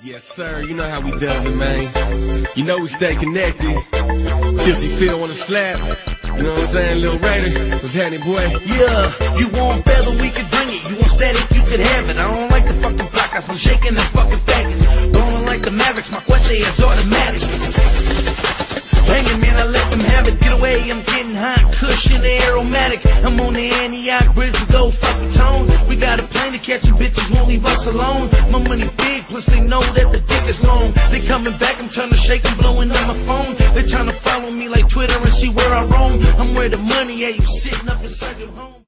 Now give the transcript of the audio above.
Yes, sir. You know how we does it, man. You know we stay connected. 50 Phil on the slap. You know what I'm saying, Lil Raider? What's happening, boy? Yeah, you want better, we could bring it. You want static, you could have it. I don't like the fucking block, I'm shaking and fucking faggots. Don't like the Mavericks, my cuete is automatic. Banging, man, I let them have it. Get away, I'm getting hot, cushion, aromatic. I'm on the Antioch Bridge with gold fucking tone. We got a plane to catch and bitches won't leave us alone. My money big, plus they know that the dick is long. They coming back, I'm trying to shake them, blowing up my phone. They trying to follow me like Twitter and see where I roam. I'm where the money at, you sitting up inside your home.